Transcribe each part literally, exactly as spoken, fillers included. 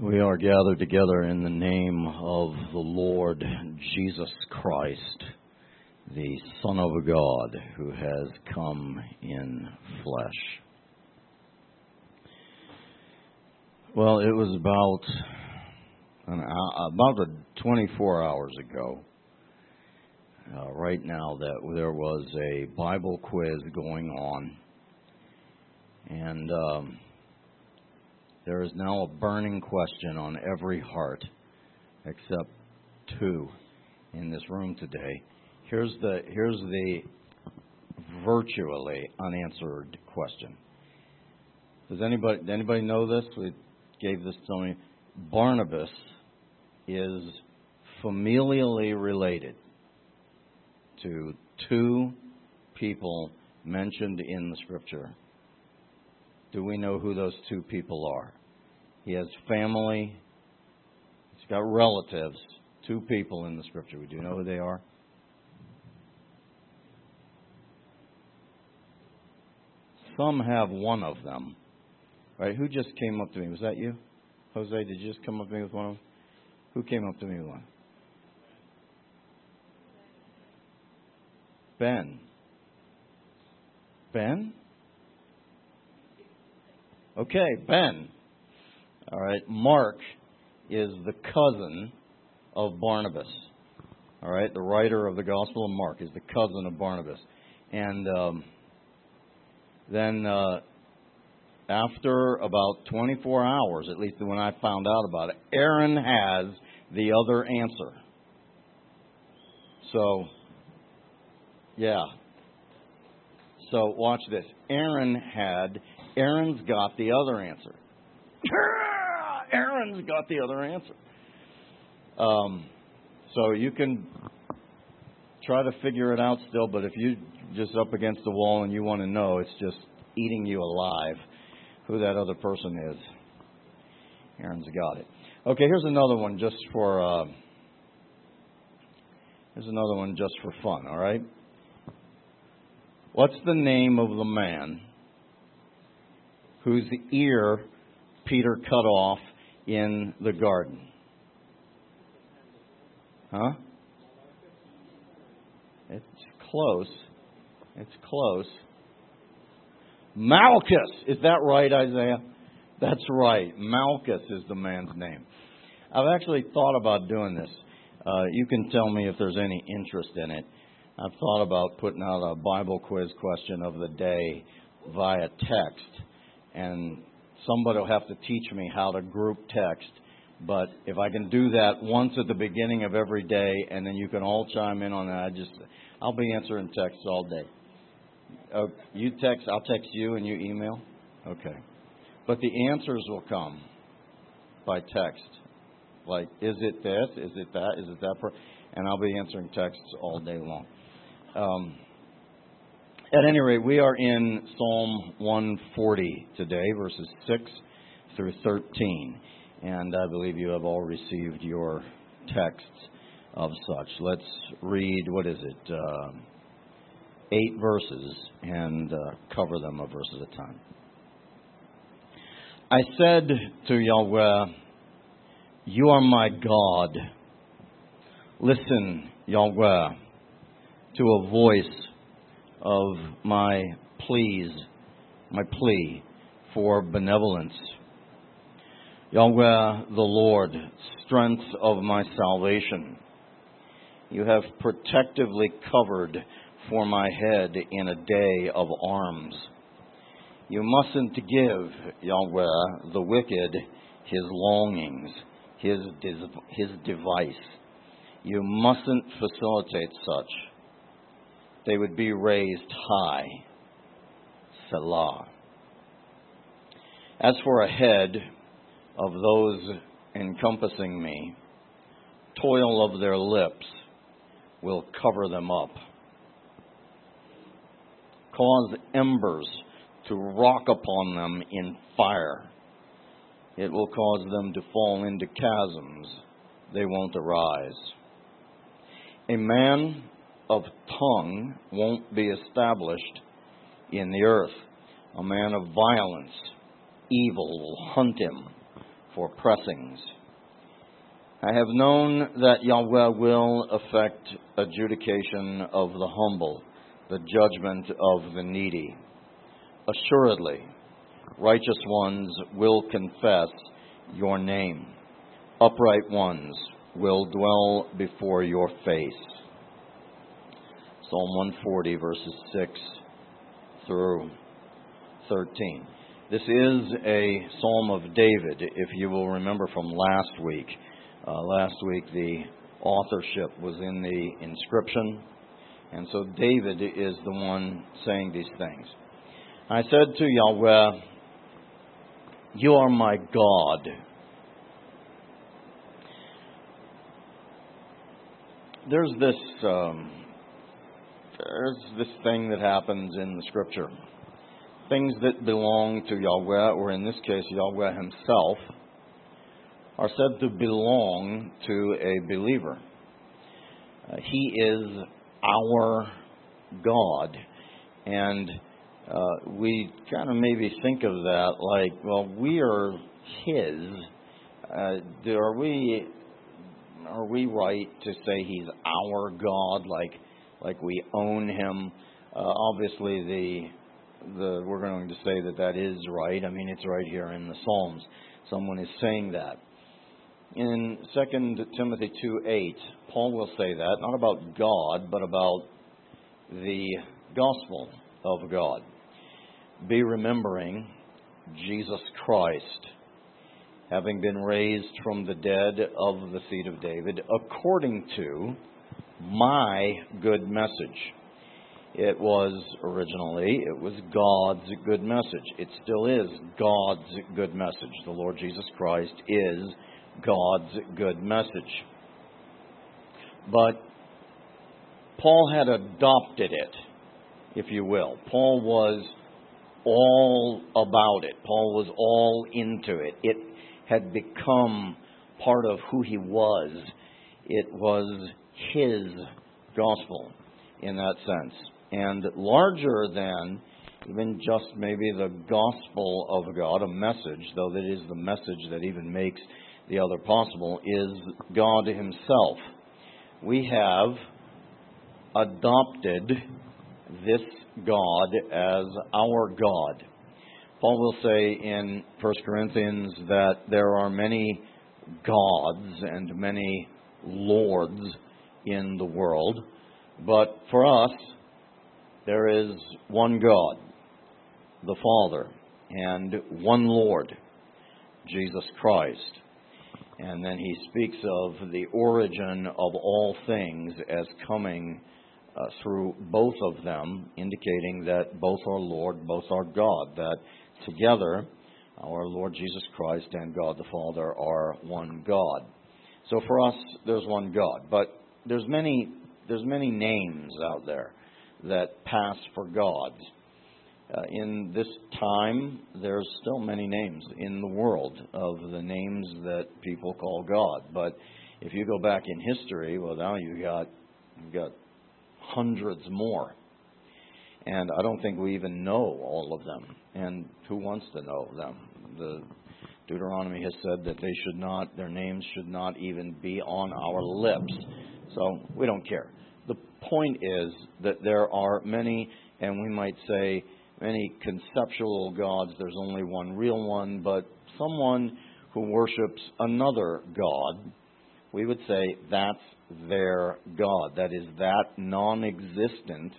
We are gathered together in the name of the Lord Jesus Christ, the Son of God, who has come in flesh. Well, it was about an hour, about a twenty-four hours ago, uh, right now, that there was a Bible quiz going on, and um, there is now a burning question on every heart, except two in this room today. Here's the here's the virtually unanswered question. Does anybody does anybody know this? We gave this to me. Barnabas is familially related to two people mentioned in the Scripture. Do we know who those two people are? He has family. He's got relatives. Two people in the Scripture. We do know who they are. Some have one of them. Right? Who just came up to me? Was that you? Jose, did you just come up to me with one of them? Who came up to me with one? Ben. Ben? Okay, Ben. All right, Mark is the cousin of Barnabas. All right, the writer of the Gospel of Mark is the cousin of Barnabas. And um, then uh, after about twenty-four hours, at least when I found out about it, Aaron has the other answer. So, yeah. So watch this. Aaron had... Aaron's got the other answer. Aaron's got the other answer. Um, so you can try to figure it out still, but if you're just up against the wall and you want to know, it's just eating you alive who that other person is. Aaron's got it. Okay, here's another one just for uh, here's another one just for fun. All right. What's the name of the man whose ear Peter cut off in the garden? Huh? It's close. It's close. Malchus. Is that right, Isaiah? That's right. Malchus is the man's name. I've actually thought about doing this. Uh, you can tell me if there's any interest in it. I've thought about putting out a Bible quiz question of the day via text. And somebody will have to teach me how to group text. But if I can do that once at the beginning of every day, and then you can all chime in on that, I just, I'll be answering texts all day. Uh, you text, I'll text you, and you email? Okay. But the answers will come by text. Like, is it this? Is it that? Is it that? Per-? And I'll be answering texts all day long. Um At any rate, we are in Psalm one forty today, verses six through thirteen. And I believe you have all received your texts of such. Let's read, what is it, uh, eight verses and uh, cover them a verse at a time. I said to Yahweh, "You are my God." Listen, Yahweh, to a voice of my pleas, my plea for benevolence. Yahweh, the Lord, strength of my salvation, you have protectively covered for my head in a day of arms. You mustn't give, Yahweh, the wicked his longings, his, his device. You mustn't facilitate such. They would be raised high. Selah. As for a head of those encompassing me, toil of their lips will cover them up. Cause embers to rock upon them in fire. It will cause them to fall into chasms. They won't arise. A man of tongue won't be established in the earth. A man of violence, evil will hunt him. for pressings. I have known that Yahweh will effect adjudication of the humble, the judgment of the needy. Assuredly, righteous ones will confess your name. Upright ones will dwell before your face. Psalm one forty, verses six through thirteen. This is a Psalm of David, if you will remember from last week. Uh, last week the authorship was in the inscription, and so David is the one saying these things. I said to Yahweh, you are my God. There's this um, there's this thing that happens in the Scripture. Things that belong to Yahweh, or in this case Yahweh himself, are said to belong to a believer. Uh, he is our God. And uh, we kind of maybe think of that like, well, we are His. Uh, are we are we right to say He's our God, like like we own Him? Uh, obviously, the the we're going to say that that is right. I mean, it's right here in the Psalms. Someone is saying that. In Second Timothy two eight, Paul will say that, not about God, but about the gospel of God. Be remembering Jesus Christ, having been raised from the dead of the seed of David, according to my good message. It was originally, it was God's good message. It still is God's good message. The Lord Jesus Christ is God's good message. But Paul had adopted it, if you will. Paul was all about it. Paul was all into it. It had become part of who he was. It was his gospel in that sense. And larger than even just maybe the gospel of God, a message, though that is the message that even makes the other possible, is God himself. We have adopted this God as our God. Paul will say in First Corinthians that there are many gods and many lords in the world, but for us, there is one God, the Father, and one Lord, Jesus Christ. And then he speaks of the origin of all things as coming uh, through both of them, indicating that both are Lord, both are God, that together our Lord Jesus Christ and God the Father are one God. So for us, there's one God, but there's many there's many names out there that pass for gods. Uh, in this time, there's still many names in the world of the names that people call God. But if you go back in history, well, now you got you got hundreds more, and I don't think we even know all of them. And who wants to know them? The Deuteronomy has said that they should not, their names should not even be on our lips. So we don't care. The point is that there are many, and we might say many conceptual gods. There's only one real one, but someone who worships another God, we would say that's their God. That is that non-existent,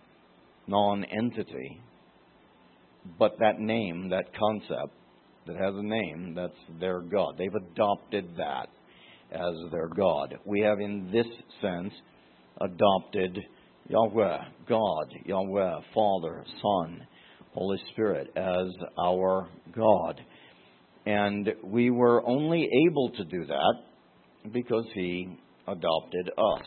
non-entity, but that name, that concept that has a name, that's their God. They've adopted that as their God. We have in this sense adopted Yahweh, God, Yahweh, Father, Son, Holy Spirit as our God. And we were only able to do that because He adopted us.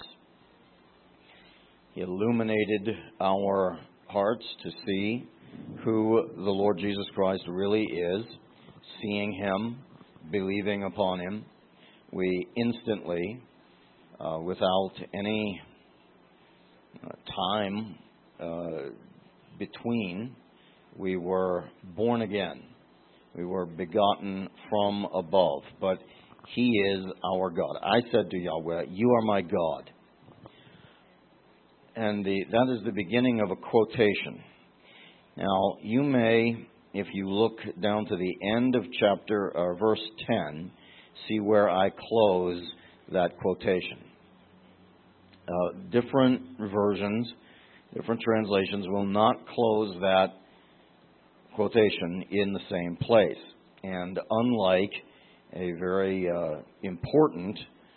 He illuminated our hearts to see who the Lord Jesus Christ really is, seeing Him, believing upon Him. We instantly, uh, without any uh, time uh, between, we were born again. We were begotten from above, but He is our God. I said to Yahweh, you are my God. And the, that is the beginning of a quotation. Now, you may, if you look down to the end of chapter, or verse ten, see where I close that quotation. Uh, different versions, different translations will not close that quotation in the same place. And unlike a very uh, important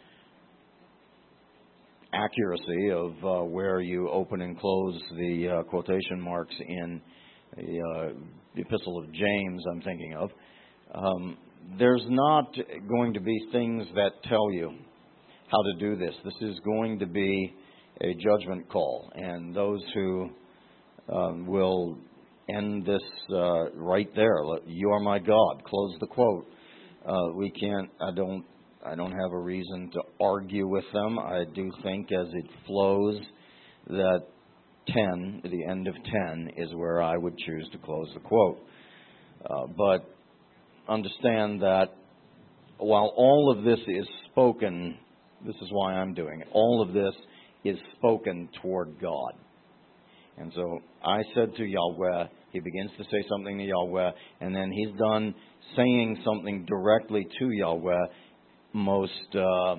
accuracy of uh, where you open and close the uh, quotation marks in the, uh, the Epistle of James, I'm thinking of, um, there's not going to be things that tell you how to do this. This is going to be a judgment call, and those who um, will end this uh, right there. You are my God. Close the quote. Uh, we can't. I don't. I don't have a reason to argue with them. I do think, as it flows, that ten, the end of ten, is where I would choose to close the quote. Uh, but understand that while all of this is spoken, this is why I'm doing it. All of this is spoken toward God. And so I said to Yahweh, he begins to say something to Yahweh, and then he's done saying something directly to Yahweh, most uh,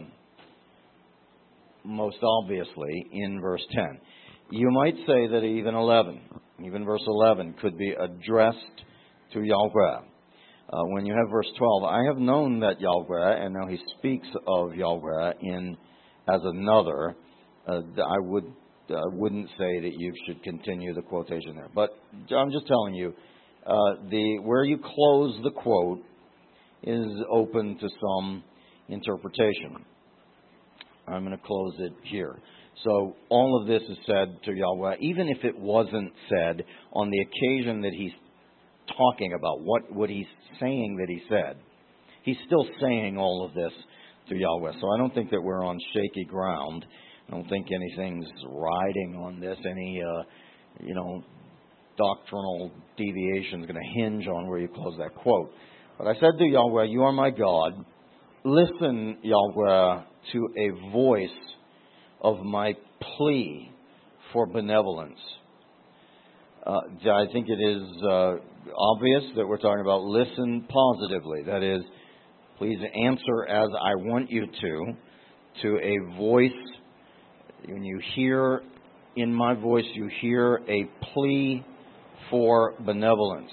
most obviously in verse ten. You might say that even eleven, even verse eleven, could be addressed to Yahweh. Uh, when you have verse twelve, I have known that Yahweh, and now he speaks of Yahweh in as another. Uh, I would uh, wouldn't say that you should continue the quotation there, but I'm just telling you, uh, the where you close the quote is open to some interpretation. I'm going to close it here. So all of this is said to Yahweh, even if it wasn't said on the occasion that he's talking about, what, what he's saying that he said. He's still saying all of this to Yahweh. So I don't think that we're on shaky ground. I don't think anything's riding on this. Any, uh, you know, doctrinal deviation is going to hinge on where you close that quote. But I said to Yahweh, you are my God. Listen, Yahweh, to a voice of my plea for benevolence. Uh, I think it is uh, obvious that we're talking about listen positively. That is, please answer as I want you to, to a voice. When you hear in my voice, you hear a plea for benevolence.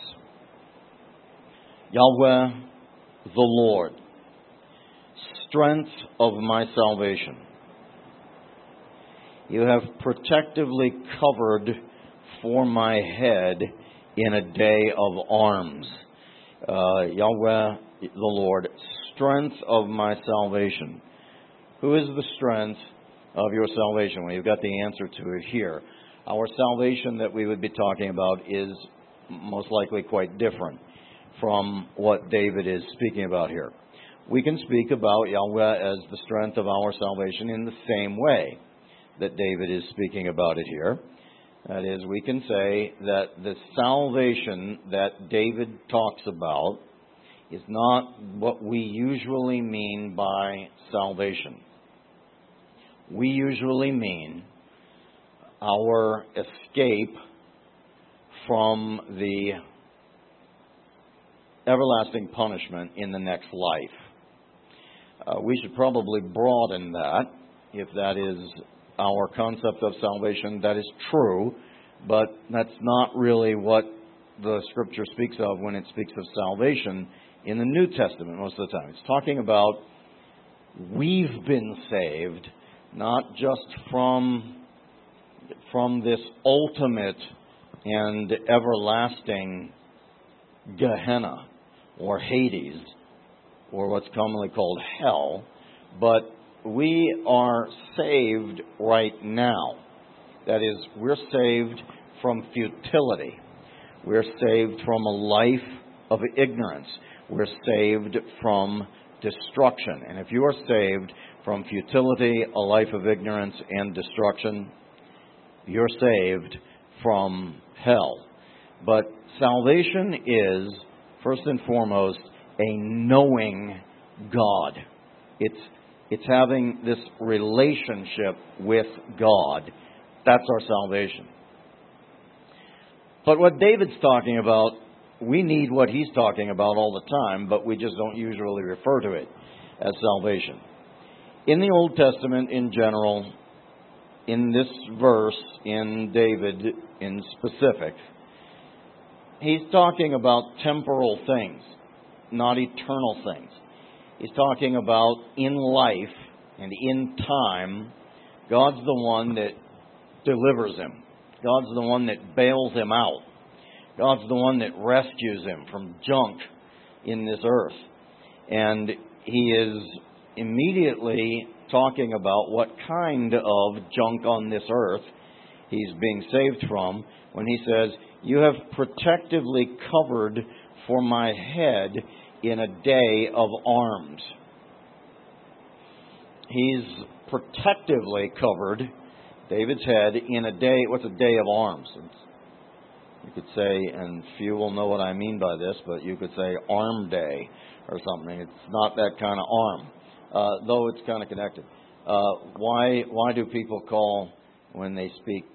Yahweh, the Lord, strength of my salvation. You have protectively covered for my head in a day of arms. Uh, Yahweh, the Lord, strength of my salvation. Who is the strength of your salvation? Well, you've got the answer to it here. Our salvation that we would be talking about is most likely quite different from what David is speaking about here. We can speak about Yahweh as the strength of our salvation in the same way that David is speaking about it here. That is, we can say that the salvation that David talks about is not what we usually mean by salvation. We usually mean our escape from the everlasting punishment in the next life. Uh, we should probably broaden that, if that is our concept of salvation. That is true, but that's not really what the Scripture speaks of when it speaks of salvation in the New Testament most of the time. It's talking about we've been saved, not just from, from this ultimate and everlasting Gehenna or Hades, or what's commonly called hell, but we are saved right now. That is, we're saved from futility. We're saved from a life of ignorance. We're saved from destruction. And if you are saved from futility, a life of ignorance, and destruction, you're saved from hell. But salvation is First and foremost, a knowing God. It's it's having this relationship with God. That's our salvation. But what David's talking about, we need what he's talking about all the time, but we just don't usually refer to it as salvation. In the Old Testament in general, in this verse, in David in specific, he's talking about temporal things, not eternal things. He's talking about in life and in time, God's the one that delivers him. God's the one that bails him out. God's the one that rescues him from junk in this earth. And he is immediately talking about what kind of junk on this earth he's being saved from when he says, "You have protectively covered for my head in a day of arms." He's protectively covered David's head in a day. What's a day of arms? It's, you could say, and few will know what I mean by this, but you could say arm day or something. It's not that kind of arm, uh, though it's kind of connected. Uh, why why do people call, when they speak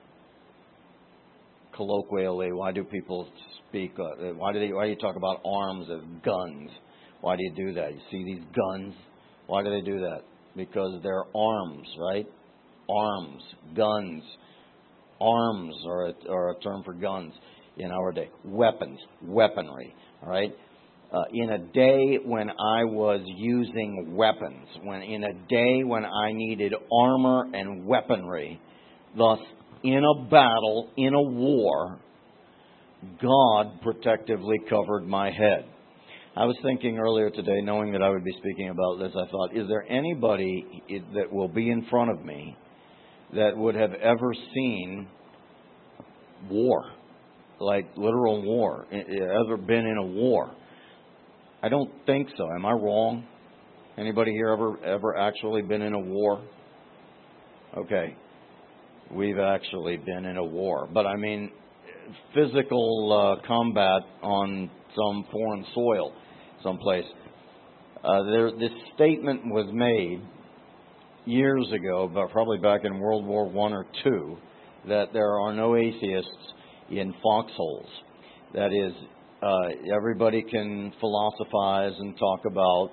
colloquially, why do people speak, uh, why do they, why do you talk about arms as guns? Why do you do that? You see these guns? Why do they do that? Because they're arms, right? Arms, guns. Arms are a, are a term for guns in our day. Weapons, weaponry, all right? Uh, in a day when I was using weapons, when in a day when I needed armor and weaponry, thus in a battle, in a war, God protectively covered my head. I was thinking earlier today, knowing that I would be speaking about this, I thought, is there anybody that will be in front of me that would have ever seen war, like literal war, ever been in a war? I don't think so. Am I wrong? Anybody here ever ever actually been in a war? Okay. We've actually been in a war. But I mean, physical uh, combat on some foreign soil someplace. Uh, there, this statement was made years ago, but probably back in World War One or Two, that there are no atheists in foxholes. That is, uh, everybody can philosophize and talk about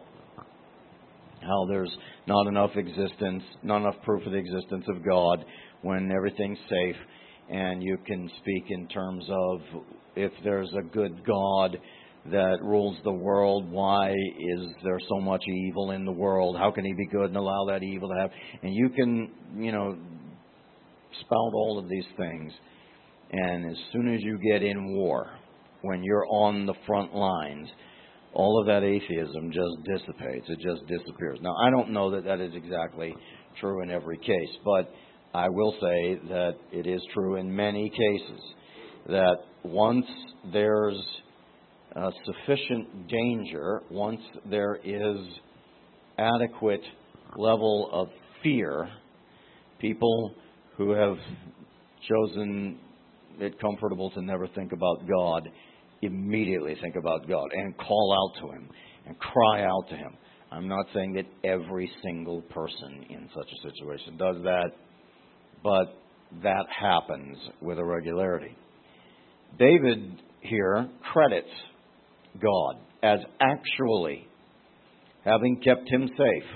how there's not enough existence, not enough proof of the existence of God when everything's safe, and you can speak in terms of if there's a good God that rules the world, why is there so much evil in the world? How can he be good and allow that evil to have? And you can, you know, spout all of these things. And as soon as you get in war, when you're on the front lines, all of that atheism just dissipates. It just disappears. Now, I don't know that that is exactly true in every case, but I will say that it is true in many cases that once there's uh, sufficient danger, once there is adequate level of fear, people who have chosen it comfortable to never think about God immediately think about God and call out to Him and cry out to Him. I'm not saying that every single person in such a situation does that, but that happens with a regularity. David here credits God as actually having kept him safe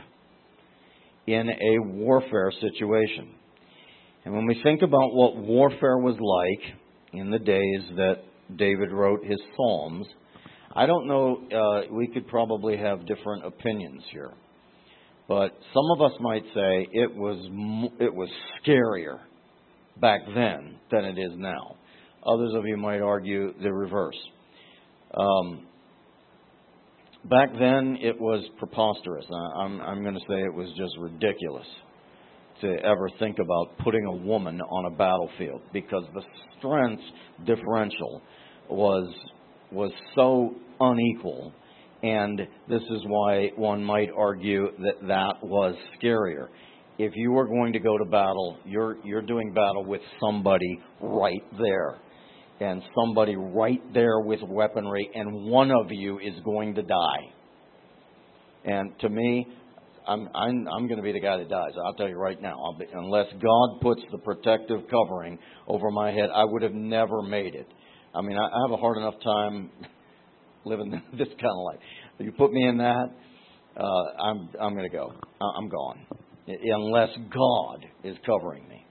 in a warfare situation. And when we think about what warfare was like in the days that David wrote his Psalms, I don't know, uh, we could probably have different opinions here. But some of us might say it was it was scarier back then than it is now. Others of you might argue the reverse. Um, back then it was preposterous. I'm, I'm going to say it was just ridiculous to ever think about putting a woman on a battlefield, because the strength differential was was so unequal, and this is why one might argue that that was scarier. If you were going to go to battle, you're you're doing battle with somebody right there, and somebody right there with weaponry, and one of you is going to die. And to me, I'm I'm, I'm going to be the guy that dies. I'll tell you right now. I'll be, unless God puts the protective covering over my head, I would have never made it. I mean, I, I have a hard enough time living this kind of life. If you put me in that, uh, I'm I'm going to go. I'm gone. Unless God is covering me.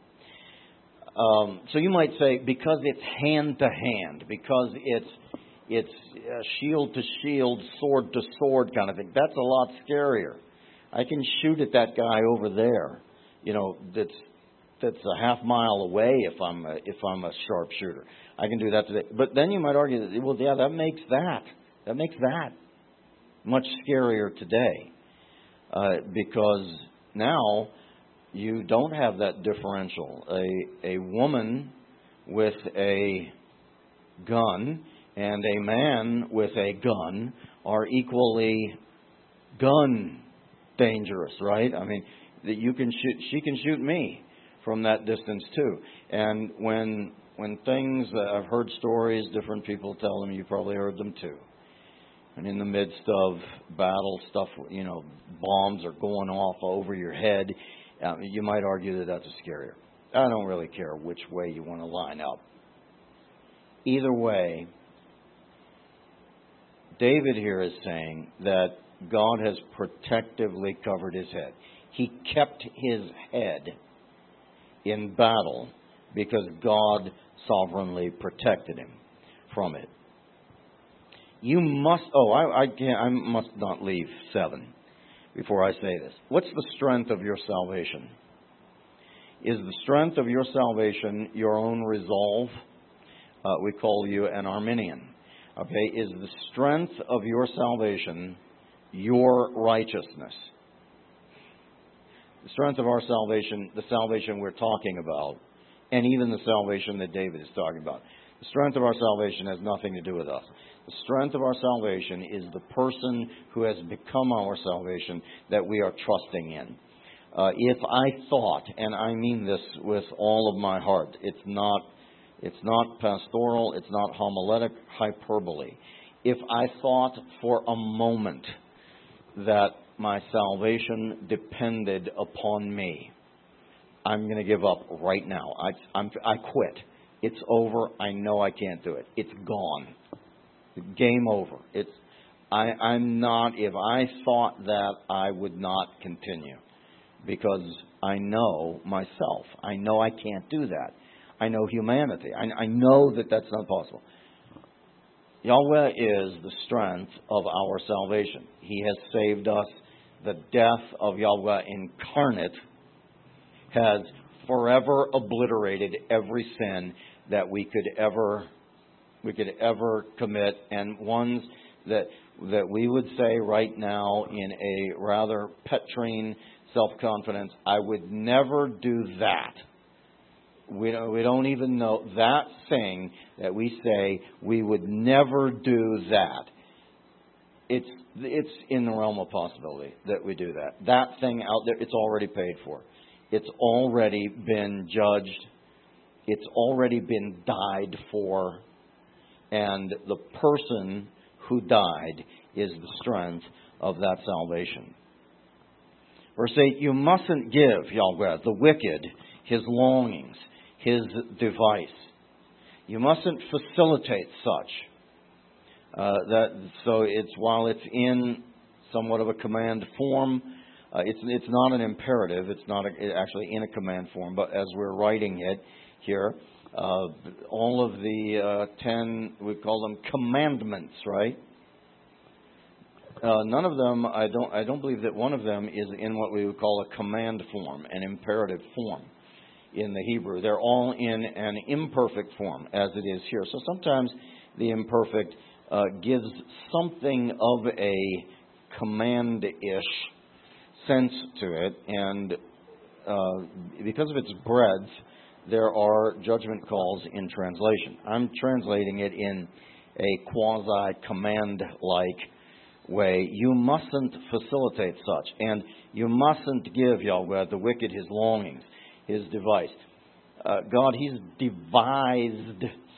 Um, so you might say, because it's hand to hand, because it's it's uh, shield to shield, sword to sword kind of thing, that's a lot scarier. I can shoot at that guy over there, you know, that's that's a half mile away if I'm a, if I'm a sharpshooter. I can do that today. But then you might argue that, well, yeah, that makes that that makes that much scarier today, uh, because now you don't have that differential. A a woman with a gun and a man with a gun are equally gun dangerous, right? I mean, that you can shoot, she can shoot me from that distance too. And when when things, uh, I've heard stories, different people tell them, you probably heard them too. And in the midst of battle, stuff, you know, bombs are going off over your head. Um, you might argue that that's a scarier. I don't really care which way you want to line up. Either way, David here is saying that God has protectively covered his head. He kept his head in battle because God sovereignly protected him from it. You must, oh, I, I can't, I must not leave seven before I say this. What's the strength of your salvation? Is the strength of your salvation your own resolve? Uh, we call you an Arminian. Okay, is the strength of your salvation your righteousness? The strength of our salvation, the salvation we're talking about, and even the salvation that David is talking about, the strength of our salvation has nothing to do with us. The strength of our salvation is the person who has become our salvation that we are trusting in. Uh, if I thought, and I mean this with all of my heart, it's not, it's not pastoral, it's not homiletic hyperbole. If I thought for a moment that my salvation depended upon me, I'm going to give up right now. I, I'm, I quit. It's over. I know I can't do it. It's gone. Game over. It's. I, I'm not. If I thought that, I would not continue, because I know myself. I know I can't do that. I know humanity. I, I know that that's not possible. Yahweh is the strength of our salvation. He has saved us. The death of Yahweh incarnate has forever obliterated every sin that we could ever we could ever commit, and ones that that we would say right now in a rather petrine self-confidence, I would never do that. We don't, we don't even know that thing that we say we would never do that. It's it's in the realm of possibility that we do that. That thing out there, it's already paid for. It's already been judged. It's already been died for. And the person who died is the strength of that salvation. Verse eight, you mustn't give, Yahweh, the wicked, his longings, his device. You mustn't facilitate such. Uh, that so it's while it's in somewhat of a command form, uh, it's it's not an imperative. It's not a, actually in a command form. But as we're writing it here, uh, all of the uh, ten, we call them commandments, right? Uh, none of them, I don't I don't believe that one of them is in what we would call a command form, an imperative form in the Hebrew. They're all in an imperfect form, as it is here. So sometimes the imperfect uh, gives something of a command-ish sense to it, and uh, because of its breadth, there are judgment calls in translation. I'm translating it in a quasi-command-like way. You mustn't facilitate such, and you mustn't give, Yahweh, the wicked his longings, his device. Uh, God, he's devised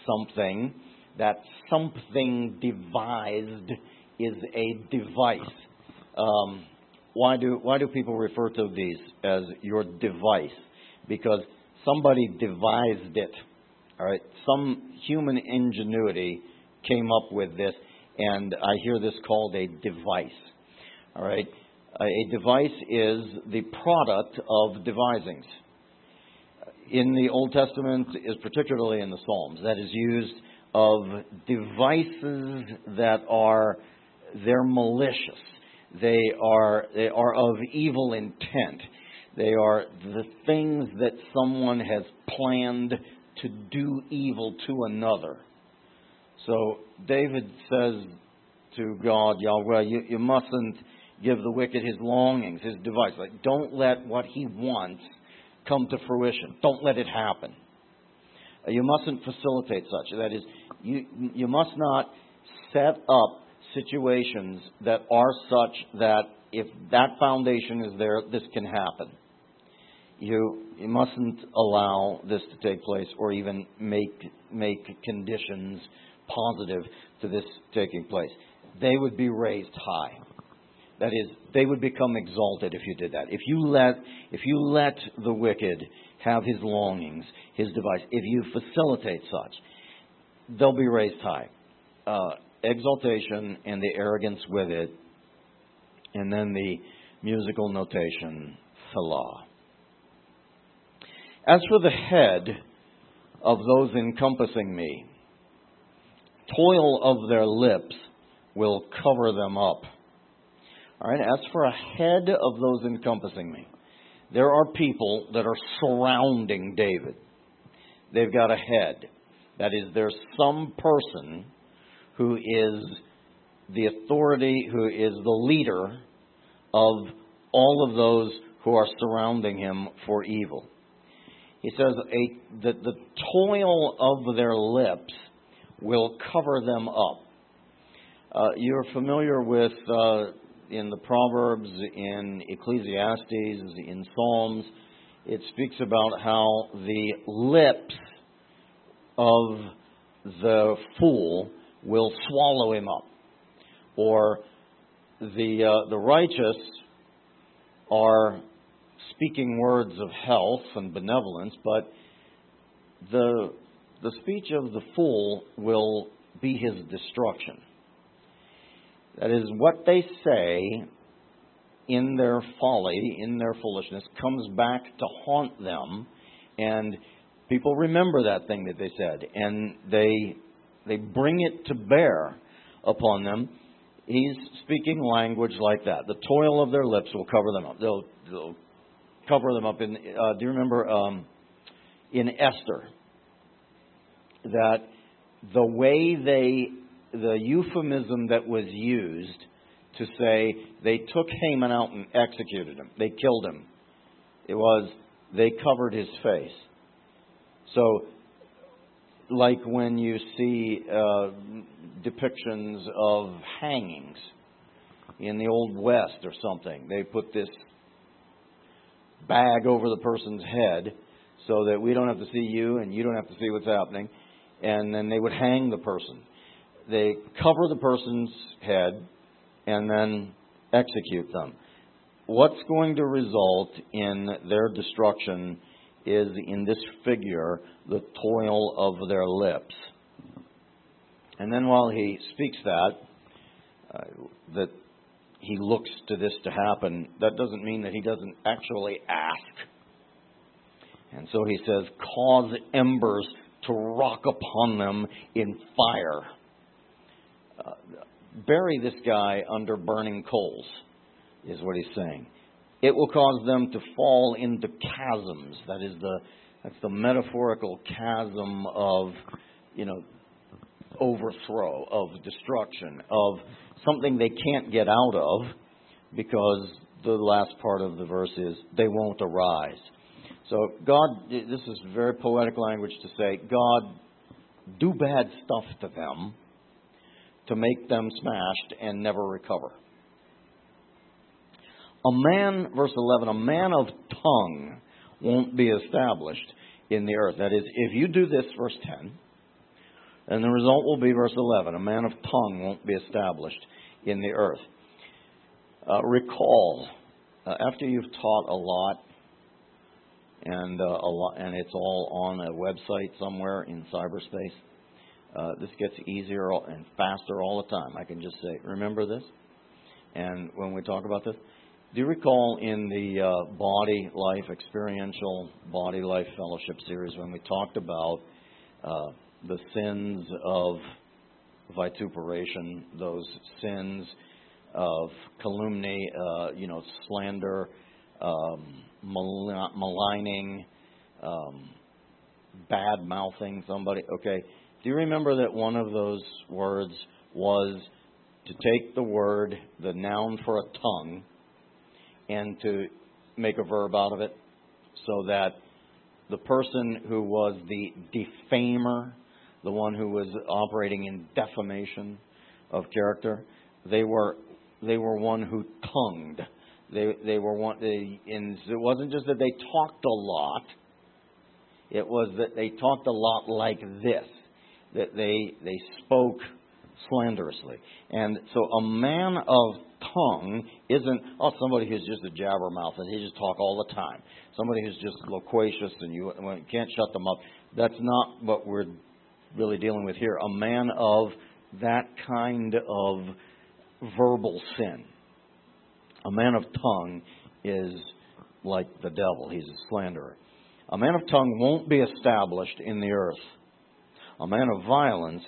something, that something devised is a device. Um, why do why do people refer to these as your device? Because somebody devised it. All right, some human ingenuity came up with this, and I hear this called a device. All right, a device is the product of devisings. In the Old Testament, is particularly in the Psalms, that is used of devices that are they're malicious. They are they are of evil intent. They are the things that someone has planned to do evil to another. So David says to God, Yahweh, you, you mustn't give the wicked his longings, his device. Like, don't let what he wants come to fruition. Don't let it happen. You mustn't facilitate such. That is, you you must not set up situations that are such that if that foundation is there, this can happen. You you mustn't allow this to take place or even make make conditions positive to this taking place. They would be raised high. That is, they would become exalted if you did that. If you let if you let the wicked have his longings, his device, if you facilitate such, they'll be raised high. Uh, exaltation and the arrogance with it, and then the musical notation, Salah. As for the head of those encompassing me, toil of their lips will cover them up. All right, as for a head of those encompassing me, there are people that are surrounding David. They've got a head. That is, there's some person who is the authority, who is the leader of all of those who are surrounding him for evil. He says a, that the toil of their lips will cover them up. Uh, you're familiar with, uh, in the Proverbs, in Ecclesiastes, in Psalms, it speaks about how the lips of the fool will swallow him up. Or the uh, the righteous are speaking words of health and benevolence, but the the speech of the fool will be his destruction. That is, what they say in their folly, in their foolishness, comes back to haunt them, and people remember that thing that they said, and they they bring it to bear upon them. He's speaking language like that. The toil of their lips will cover them up. They'll, they'll cover them up. In, uh, do you remember um, in Esther that the way they, the euphemism that was used to say they took Haman out and executed him, they killed him, it was they covered his face. So, like when you see uh, depictions of hangings in the Old West or something, they put this bag over the person's head so that we don't have to see you and you don't have to see what's happening, and then they would hang the person. They cover the person's head and then execute them. What's going to result in their destruction is, in this figure, the toil of their lips. And then while he speaks that, uh, that he looks to this to happen, that doesn't mean that he doesn't actually ask. And so he says, cause embers to rock upon them in fire. Uh, bury this guy under burning coals, is what he's saying. It will cause them to fall into chasms. That is the that's the metaphorical chasm of, you know, overthrow, of destruction, of something they can't get out of, because the last part of the verse is they won't arise. So God, this is very poetic language to say, God, do bad stuff to them to make them smashed and never recover. A man, verse eleven, a man of tongue won't be established in the earth. That is, if you do this, verse ten, And the result will be, verse eleven, a man of tongue won't be established in the earth. Uh, recall, uh, after you've taught a lot, and uh, a lot, and it's all on a website somewhere in cyberspace, uh, this gets easier and faster all the time. I can just say, remember this? And when we talk about this, do you recall in the uh, Body Life Experiential Body Life Fellowship series when we talked about uh, the sins of vituperation, those sins of calumny, uh, you know, slander, um, mal- maligning, um, bad mouthing somebody? Okay, do you remember that one of those words was to take the word, the noun for a tongue, and to make a verb out of it, so that the person who was the defamer, the one who was operating in defamation of character, they were they were one who tongued. They they were one. They, and it wasn't just that they talked a lot. It was that they talked a lot like this. That they they spoke slanderously. And so a man of tongue isn't, oh, somebody who's just a jabbermouth and he just talk all the time. Somebody who's just loquacious and you, well, you can't shut them up. That's not what we're really dealing with here. A man of that kind of verbal sin. A man of tongue is like the devil. He's a slanderer. A man of tongue won't be established in the earth. A man of violence,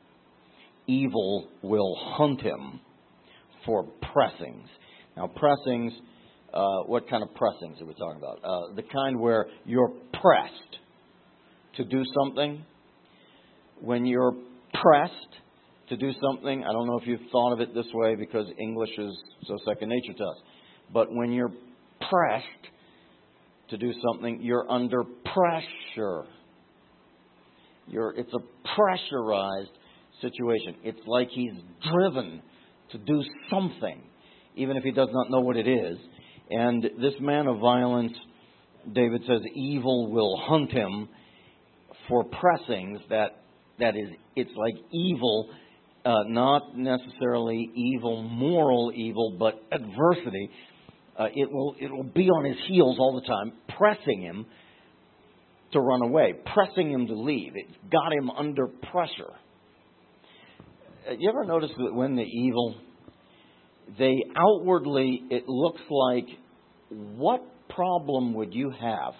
evil will hunt him for pressings. Now, pressings, uh, what kind of pressings are we talking about? Uh, the kind where you're pressed to do something. When you're pressed to do something, I don't know if you've thought of it this way because English is so second nature to us, but when you're pressed to do something, you're under pressure. You're, it's a pressurized situation. It's like he's driven to do something, even if he does not know what it is. And this man of violence, David says, evil will hunt him for pressings. That that is, it's like evil, uh, not necessarily evil, moral evil, but adversity. Uh, it will it will be on his heels all the time, pressing him to run away, pressing him to leave. It's got him under pressure. You ever notice that when the evil, they outwardly, it looks like, what problem would you have?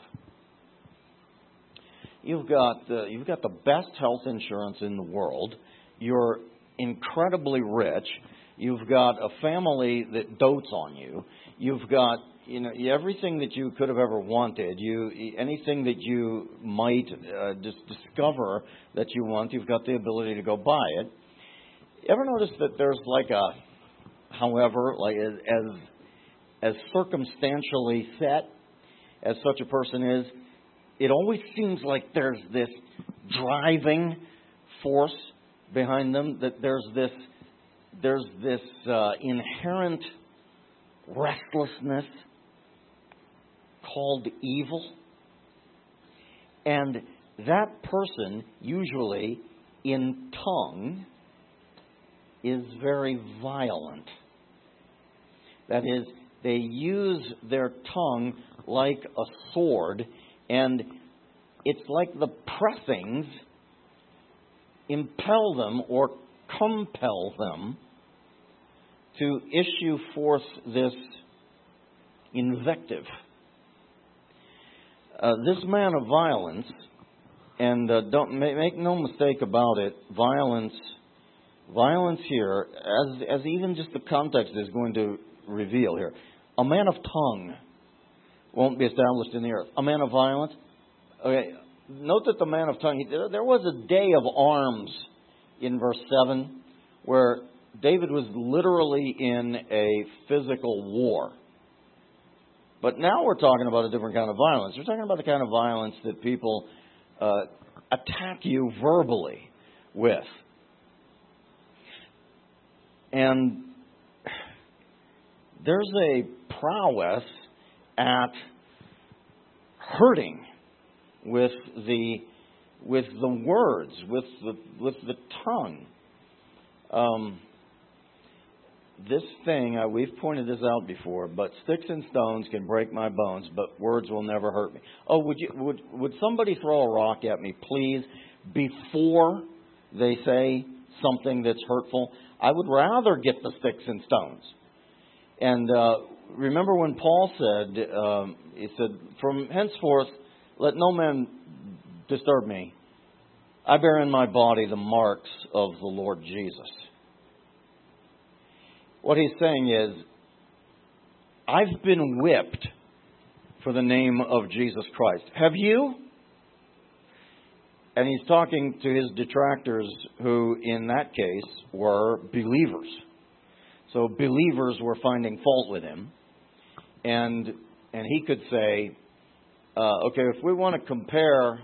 You've got uh, you've got the best health insurance in the world. You're incredibly rich. You've got a family that dotes on you. You've got, you know, everything that you could have ever wanted. You anything that you might uh, just discover that you want, you've got the ability to go buy it. Ever notice that there's like a, however, like as, as as circumstantially set as such a person is, it always seems like there's this driving force behind them. That there's this there's this uh, inherent restlessness called evil, and that person usually in tongue is very violent. That is, they use their tongue like a sword, and it's like the pressings impel them or compel them to issue forth this invective. Uh, this man of violence, and uh, don't make, make no mistake about it, violence Violence here, as as even just the context is going to reveal here, a man of tongue won't be established in the earth. A man of violence. Okay, note that the man of tongue. There, there was a day of arms in verse seven, where David was literally in a physical war. But now we're talking about a different kind of violence. We're talking about the kind of violence that people uh, attack you verbally with. And there's a prowess at hurting with the with the words, with the with the tongue. Um, this thing, uh, we've pointed this out before, but sticks and stones can break my bones, but words will never hurt me. Oh, would you would would somebody throw a rock at me, please, before they say something that's hurtful? I would rather get the sticks and stones. And uh, remember when Paul said, um, he said, from henceforth, let no man disturb me. I bear in my body the marks of the Lord Jesus. What he's saying is, I've been whipped for the name of Jesus Christ. Have you? And he's talking to his detractors who, in that case, were believers. So believers were finding fault with him. And and he could say, uh, okay, if we want to compare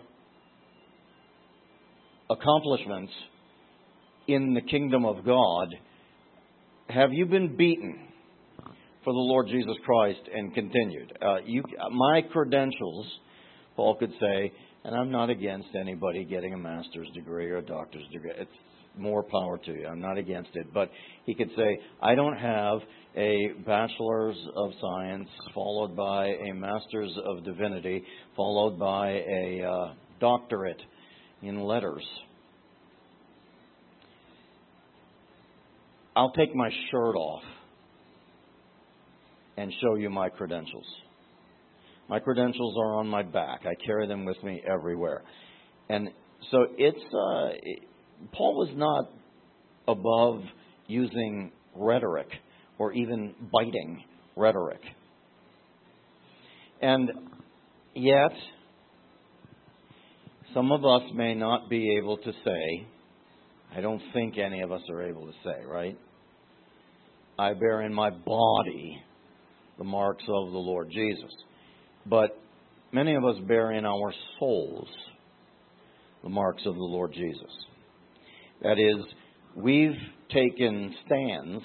accomplishments in the kingdom of God, have you been beaten for the Lord Jesus Christ and continued? Uh, you, my credentials, Paul could say, and I'm not against anybody getting a master's degree or a doctor's degree. It's more power to you. I'm not against it. But he could say, I don't have a bachelor's of science followed by a master's of divinity followed by a uh, doctorate in letters. I'll take my shirt off and show you my credentials. My credentials are on my back. I carry them with me everywhere. And so it's uh, it, Paul was not above using rhetoric or even biting rhetoric. And yet, some of us may not be able to say, I don't think any of us are able to say, right? I bear in my body the marks of the Lord Jesus. But many of us bear in our souls the marks of the Lord Jesus. That is, we've taken stands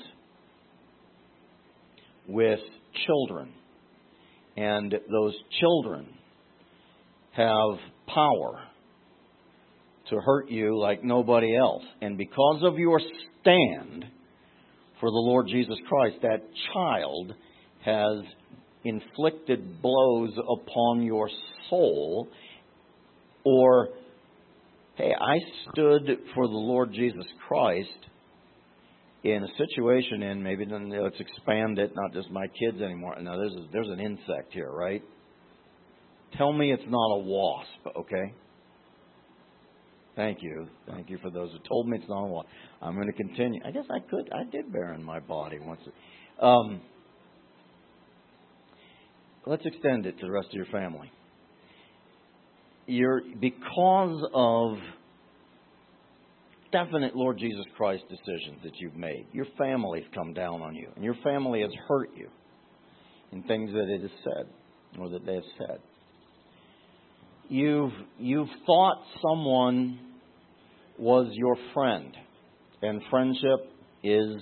with children, and those children have power to hurt you like nobody else. And because of your stand for the Lord Jesus Christ, that child has inflicted blows upon your soul. Or, hey, I stood for the Lord Jesus Christ in a situation, in maybe let's expand it, not just my kids anymore. Now, there's a, there's an insect here, right? Tell me it's not a wasp, okay? Thank you. Thank you for those who told me it's not a wasp. I'm going to continue. I guess I could. I did bear in my body once. Um, let's extend it to the rest of your family. You're, because of definite Lord Jesus Christ decisions that you've made, your family's come down on you, and your family has hurt you in things that it has said or that they have said. You've you've thought someone was your friend, and friendship is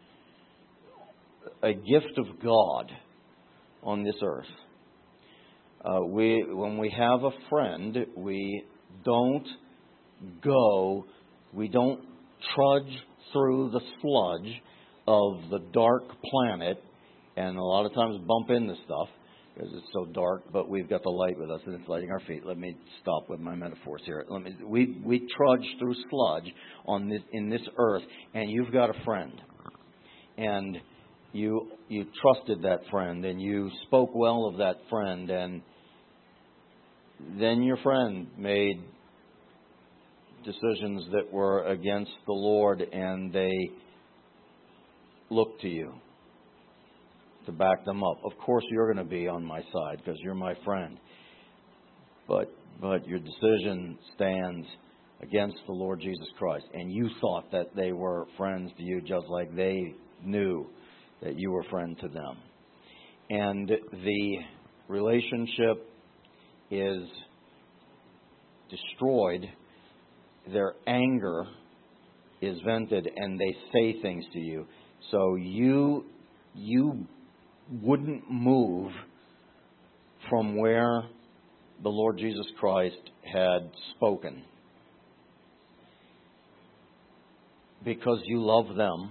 a gift of God on this earth. Uh, we when we have a friend, we don't go, we don't trudge through the sludge of the dark planet, and a lot of times bump into stuff because it's so dark, but we've got the light with us and it's lighting our feet. Let me stop with my metaphors here. Let me, we we trudge through sludge on this in this earth, and you've got a friend, and you you trusted that friend, and you spoke well of that friend, and then your friend made decisions that were against the Lord, and they looked to you to back them up. Of course, you're going to be on my side because you're my friend. But but your decision stands against the Lord Jesus Christ. And you thought that they were friends to you just like they knew that you were friend to them. And the relationship is destroyed. Their anger is vented and they say things to you. So you you wouldn't move from where the Lord Jesus Christ had spoken because you love them,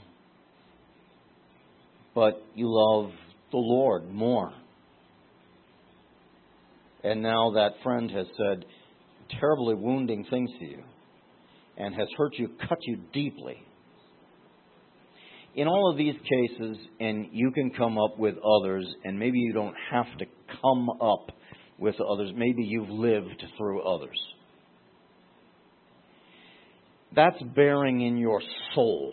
but you love the Lord more. And now that friend has said terribly wounding things to you and has hurt you, cut you deeply. In all of these cases, and you can come up with others, and maybe you don't have to come up with others. Maybe you've lived through others. That's bearing in your soul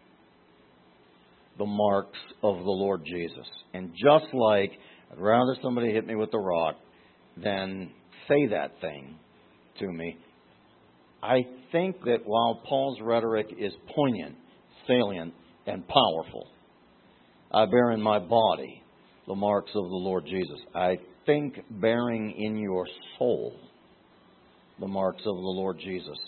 the marks of the Lord Jesus. And just like I'd rather somebody hit me with a rock than say that thing to me, I think that while Paul's rhetoric is poignant, salient, and powerful, I bear in my body the marks of the Lord Jesus. I think bearing in your soul the marks of the Lord Jesus.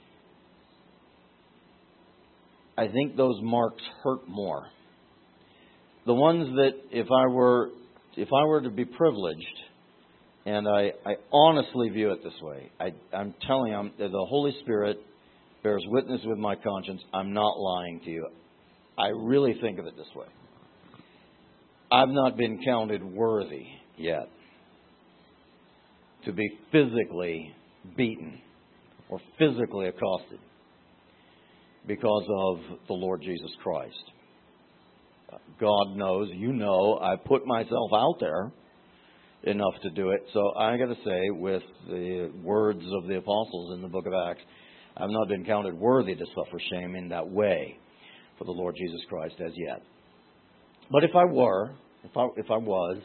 I think those marks hurt more. The ones that if I were if I were to be privileged, and I, I honestly view it this way, I, I'm telling you, I'm, the Holy Spirit bears witness with my conscience. I'm not lying to you. I really think of it this way. I've not been counted worthy yet to be physically beaten or physically accosted because of the Lord Jesus Christ. God knows, you know, I put myself out there enough to do it. So I got to say, with the words of the apostles in the book of Acts, I've not been counted worthy to suffer shame in that way for the Lord Jesus Christ as yet. But if I were, if I if I was,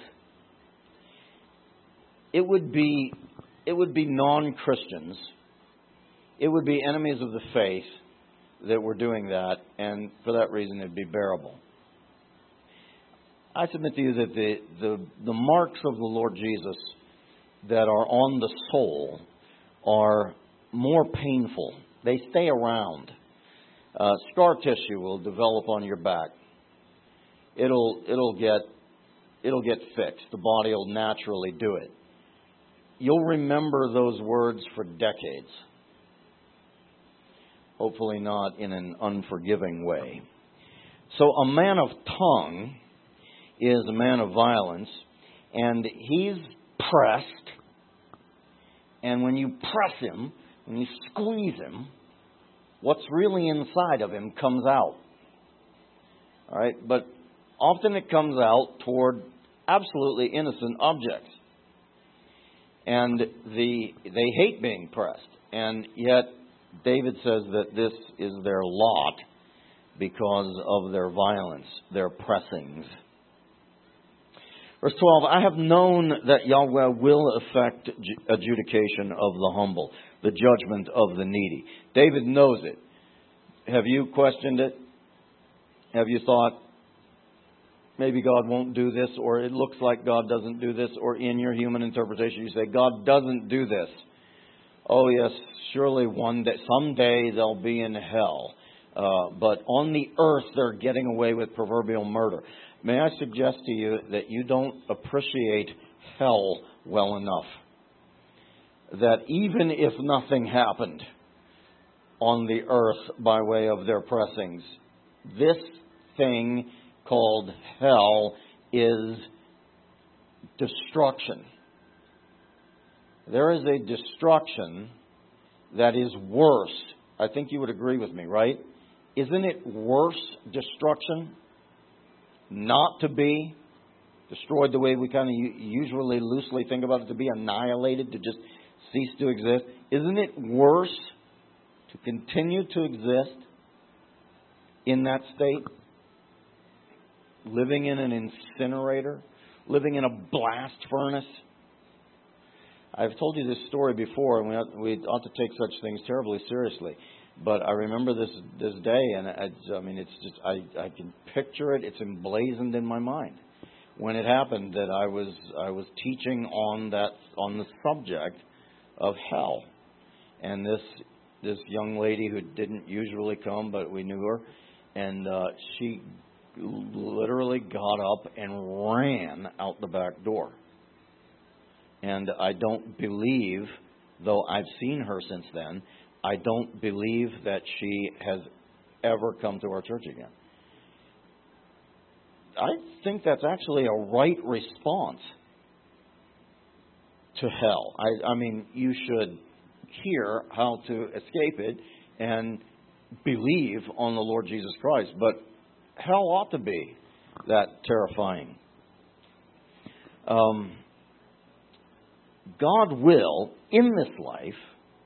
it would be it would be non-Christians, it would be enemies of the faith that were doing that, and for that reason it'd be bearable. I submit to you that the, the, the marks of the Lord Jesus that are on the soul are more painful. They stay around. Uh, scar tissue will develop on your back. It'll it'll get it'll get fixed. The body will naturally do it. You'll remember those words for decades. Hopefully not in an unforgiving way. So a man of tongue is a man of violence, and he's pressed. And when you press him, when you squeeze him, what's really inside of him comes out. All right, but often it comes out toward absolutely innocent objects. And the they hate being pressed. And yet David says that this is their lot because of their violence, their pressings. Verse twelve, I have known that Yahweh will effect adjudication of the humble, the judgment of the needy. David knows it. Have you questioned it? Have you thought, maybe God won't do this, or it looks like God doesn't do this, or in your human interpretation you say, God doesn't do this. Oh yes, surely one day, someday they'll be in hell. Uh, but on the earth they're getting away with proverbial murder. May I suggest to you that you don't appreciate hell well enough. That even if nothing happened on the earth by way of their pressings, this thing called hell is destruction. There is a destruction that is worse. I think you would agree with me, right? Isn't it worse destruction not to be destroyed the way we kind of usually loosely think about it, to be annihilated, to just cease to exist? Isn't it worse to continue to exist in that state? Living in an incinerator? Living in a blast furnace? I've told you this story before, and we ought, we ought to take such things terribly seriously. But I remember this this day, and I, I mean, it's just I, I can picture it. It's emblazoned in my mind. When it happened, that I was I was teaching on that on the subject of hell, and this this young lady who didn't usually come, but we knew her, and uh, she literally got up and ran out the back door. And I don't believe, though I've seen her since then, I don't believe that she has ever come to our church again. I think that's actually a right response to hell. I, I mean, you should hear how to escape it and believe on the Lord Jesus Christ. But hell ought to be that terrifying. Um, God will, in this life,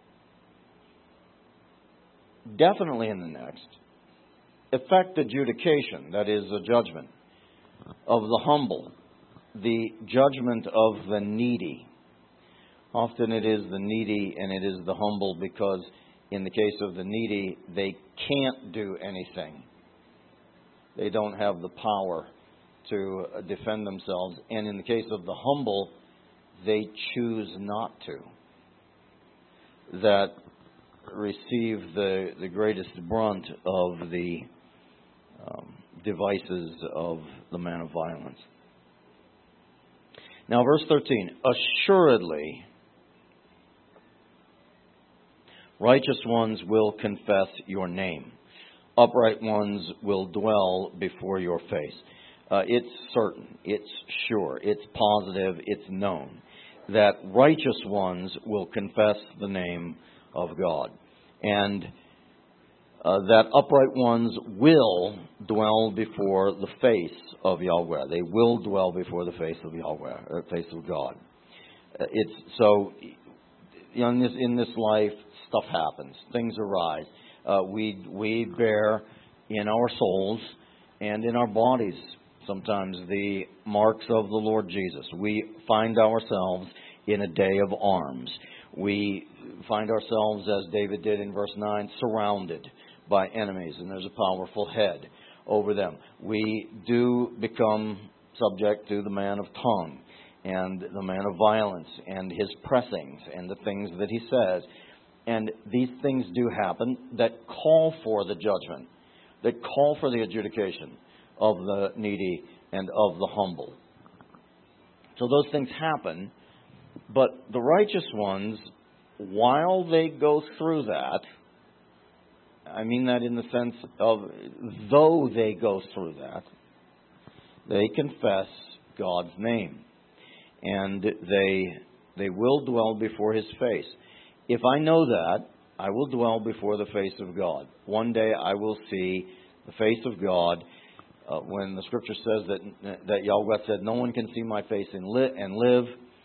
definitely in the next, effect adjudication, that is, a judgment of the humble, the judgment of the needy. Often it is the needy and it is the humble, because in the case of the needy, they can't do anything. They don't have the power to defend themselves. And in the case of the humble, they choose not to. That receive the, the greatest brunt of the um, devices of the man of violence. Now, verse thirteen. Assuredly, righteous ones will confess your name. Upright ones will dwell before your face. Uh, it's certain, it's sure, it's positive, it's known that righteous ones will confess the name of God. And uh, that upright ones will dwell before the face of Yahweh. They will dwell before the face of Yahweh, or face of God. Uh, it's so, you know, in this, in this life, stuff happens. Things arise. Uh, we we bear in our souls and in our bodies sometimes the marks of the Lord Jesus. We find ourselves in a day of arms. We find ourselves, as David did in verse nine, surrounded by enemies, and there's a powerful head over them. We do become subject to the man of tongue and the man of violence and his pressings and the things that he says. And these things do happen that call for the judgment, that call for the adjudication of the needy and of the humble. So those things happen, but the righteous ones, while they go through that, I mean that in the sense of though they go through that, they confess God's name. And they they will dwell before His face. If I know that, I will dwell before the face of God. One day I will see the face of God. Uh, when the Scripture says that that Yahweh said, "No one can see my face and, li- and live,"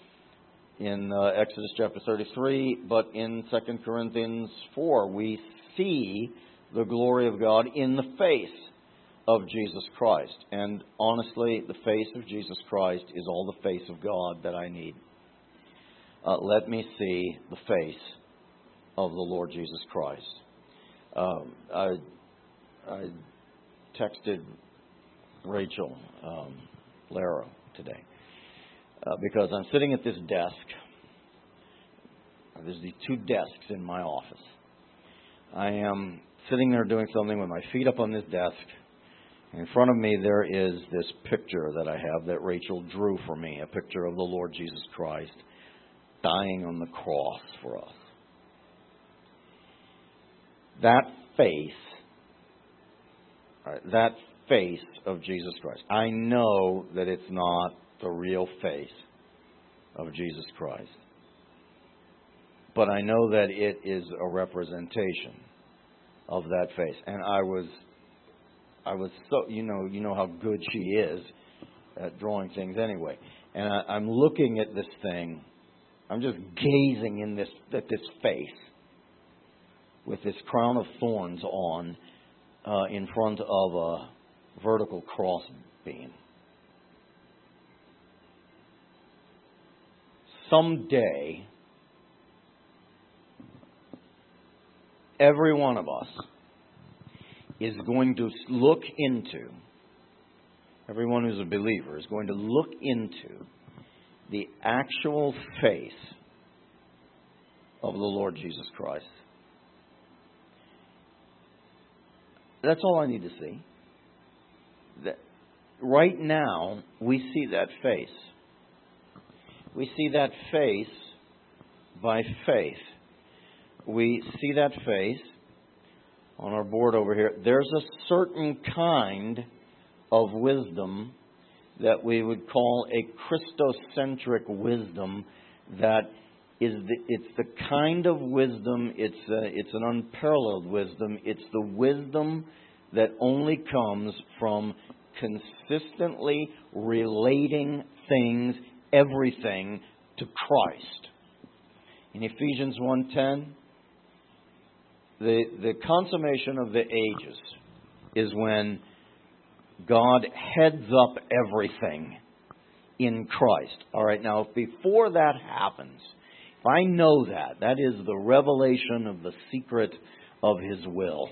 in uh, Exodus chapter thirty-three, but in Second Corinthians four, we see the glory of God in the face of Jesus Christ. And honestly, the face of Jesus Christ is all the face of God that I need. Uh, let me see the face of the Lord Jesus Christ. Um, I, I texted Rachel um, Laro today uh, because I'm sitting at this desk. There's these two desks in my office. I am sitting there doing something with my feet up on this desk. In front of me there is this picture that I have that Rachel drew for me, a picture of the Lord Jesus Christ dying on the cross for us. That face, right, that face of Jesus Christ. I know that it's not the real face of Jesus Christ. But I know that it is a representation of that face. And I was I was so you know, you know how good she is at drawing things anyway. And I, I'm looking at this thing. I'm just gazing in this at this face with this crown of thorns on uh, in front of a vertical cross beam. Someday, every one of us is going to look into, everyone who's a believer is going to look into the actual face of the Lord Jesus Christ. That's all I need to see. That right now, we see that face. We see that face by faith. We see that face on our board over here, there's a certain kind of wisdom that we would call a Christocentric wisdom that is the, it's the kind of wisdom, it's a, it's an unparalleled wisdom. It's the wisdom that only comes from consistently relating things, everything, to Christ. In Ephesians one ten, the, the consummation of the ages is when God heads up everything in Christ. All right, now, before that happens, if I know that, that is the revelation of the secret of His will.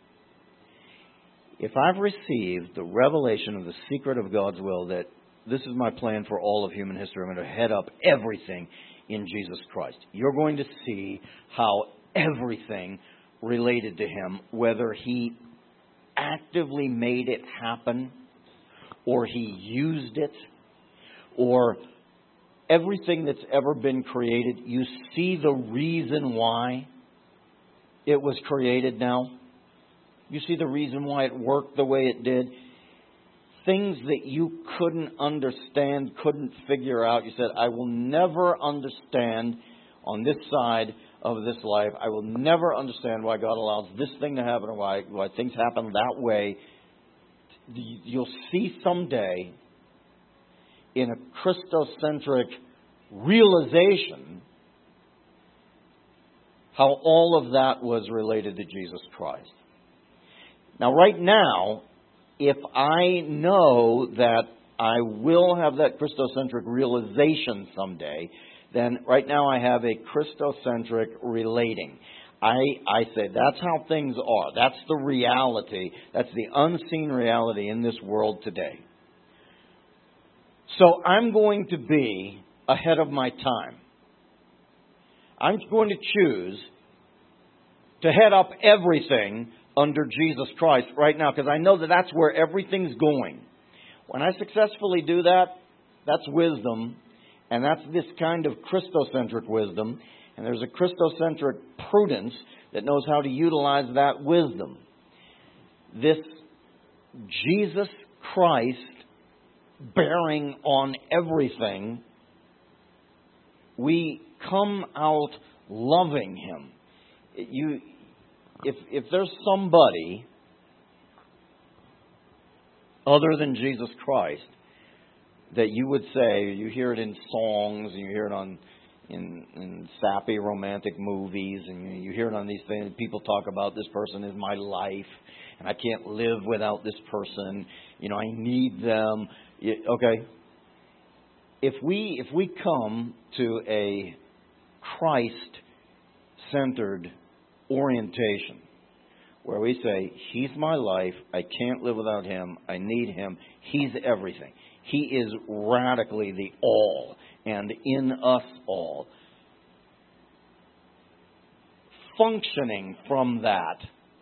If I've received the revelation of the secret of God's will, that this is my plan for all of human history, I'm going to head up everything in Jesus Christ. You're going to see how everything related to Him, whether He actively made it happen, or He used it, or everything that's ever been created, you see the reason why it was created now. You see the reason why it worked the way it did. Things that you couldn't understand, couldn't figure out. You said, I will never understand on this side of this life. I will never understand why God allows this thing to happen or why, why things happen that way. You'll see someday in a Christocentric realization how all of that was related to Jesus Christ. Now, right now, if I know that I will have that Christocentric realization someday, then right now I have a Christocentric relating. I, I say that's how things are. That's the reality. That's the unseen reality in this world today. So I'm going to be ahead of my time. I'm going to choose to head up everything under Jesus Christ right now, because I know that that's where everything's going. When I successfully do that, that's wisdom, and that's this kind of Christocentric wisdom, and there's a Christocentric prudence that knows how to utilize that wisdom. This Jesus Christ bearing on everything, we come out loving Him. You... If if there's somebody other than Jesus Christ that you would say, you hear it in songs, and you hear it on in, in sappy romantic movies, and you, you hear it on these things, people talk about this person is my life, and I can't live without this person, you know, I need them. Okay. If we if we come to a Christ-centered orientation where we say, He's my life, I can't live without Him, I need Him, He's everything. He is radically the all and in us all. Functioning from that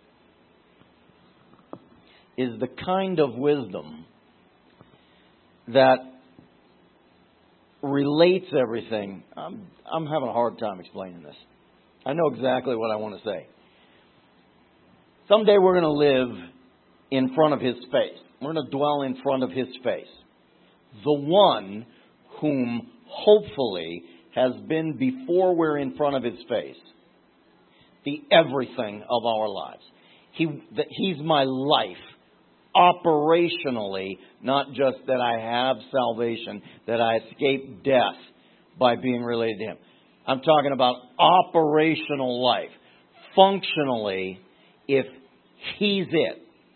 is the kind of wisdom that relates everything. I'm, I'm having a hard time explaining this. I know exactly what I want to say. Someday we're going to live in front of His face. We're going to dwell in front of His face. The one whom hopefully has been before we're in front of His face. The everything of our lives. He, that He's my life. Operationally, not just that I have salvation, that I escape death by being related to Him. I'm talking about operational life. Functionally, if He's it.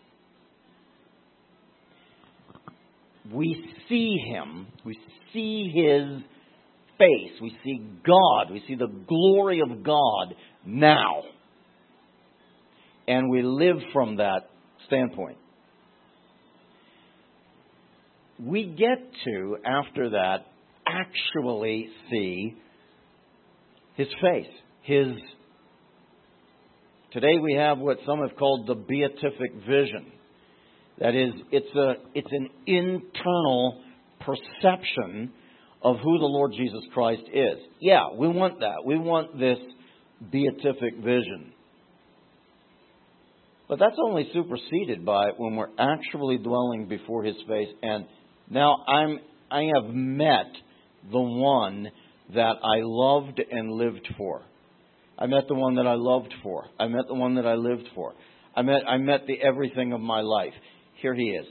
We see Him. We see His face. We see God. We see the glory of God now. And we live from that standpoint. We get to, after that, actually see His face. His. Today we have what some have called the beatific vision. That is, it's a it's an internal perception of who the Lord Jesus Christ is. Yeah, we want that. We want this beatific vision. But that's only superseded by when we're actually dwelling before His face. And now I'm, I have met the one that I loved and lived for. I met the one that I loved for. I met the one that I lived for. I met, I met the everything of my life. Here He is.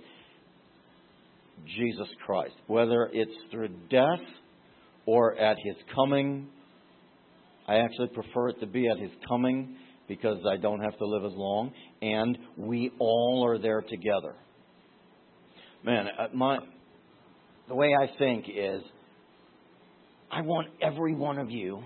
Jesus Christ. Whether it's through death or at His coming, I actually prefer it to be at His coming because I don't have to live as long. And we all are there together. Man, my the way I think is, I want every one of you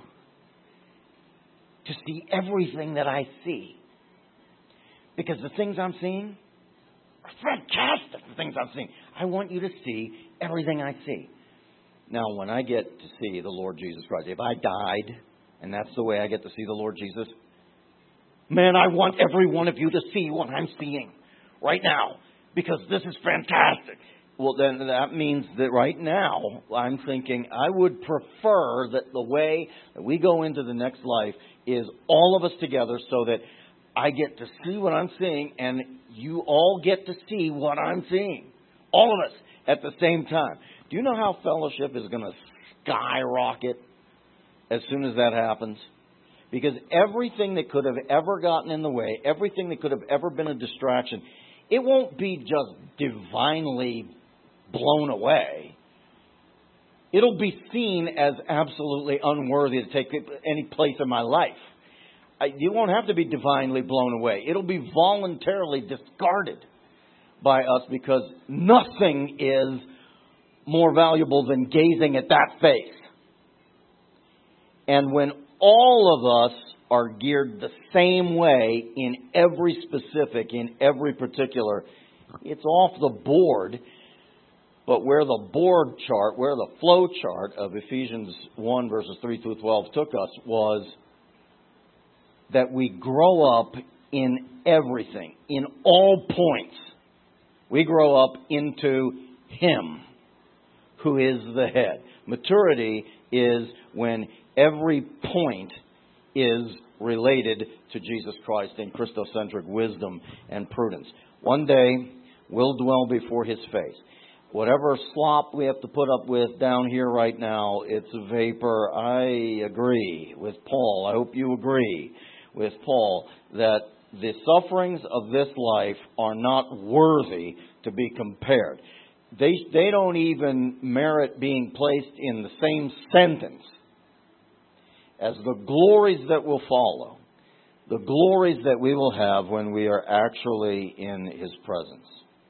to see everything that I see. Because the things I'm seeing are fantastic, the things I'm seeing. I want you to see everything I see. Now, when I get to see the Lord Jesus Christ, if I died, and that's the way I get to see the Lord Jesus, man, I want every one of you to see what I'm seeing right now. Because this is fantastic. Well, then that means that right now I'm thinking I would prefer that the way that we go into the next life is all of us together so that I get to see what I'm seeing and you all get to see what I'm seeing. All of us at the same time. Do you know how fellowship is going to skyrocket as soon as that happens? Because everything that could have ever gotten in the way, everything that could have ever been a distraction, it won't be just divinely blown away. It'll be seen as absolutely unworthy to take any place in my life. You won't have to be divinely blown away. It'll be voluntarily discarded by us because nothing is more valuable than gazing at that face. And when all of us are geared the same way in every specific, in every particular, it's off the board. But where the board chart, where the flow chart of Ephesians one verses three through twelve took us was that we grow up in everything, in all points. We grow up into Him, who is the head. Maturity is when every point is related to Jesus Christ in Christocentric wisdom and prudence. One day, we'll dwell before His face. Whatever slop we have to put up with down here right now, it's a vapor. I agree with Paul. I hope you agree with Paul that the sufferings of this life are not worthy to be compared. They, they don't even merit being placed in the same sentence as the glories that will follow, the glories that we will have when we are actually in His presence.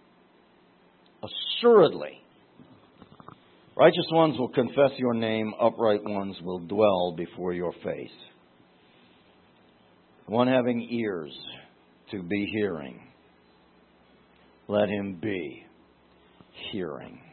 Assuredly, righteous ones will confess your name, upright ones will dwell before your face. One having ears to be hearing, let him be hearing.